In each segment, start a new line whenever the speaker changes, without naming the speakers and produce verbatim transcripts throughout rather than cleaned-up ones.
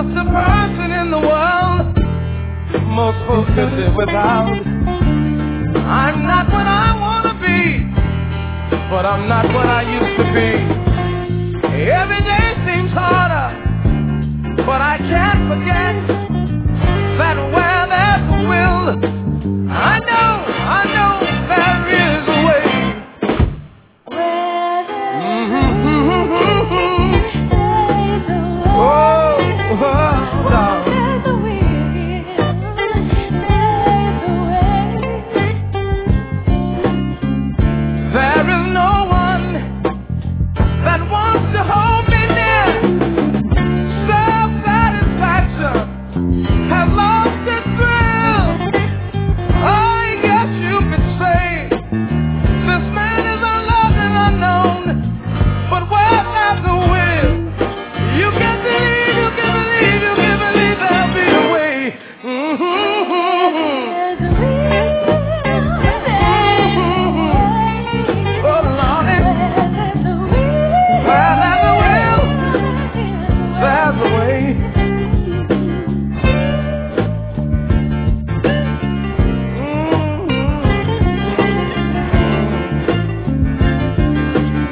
the person in the world most folks could live without. I'm not what I want to be, but I'm not what I used to be. Every day seems harder, but I can't forget that where there's a will, I know, I know there is a way. Where there's a will, oh, oh, oh.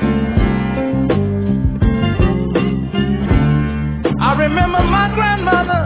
I remember my grandmother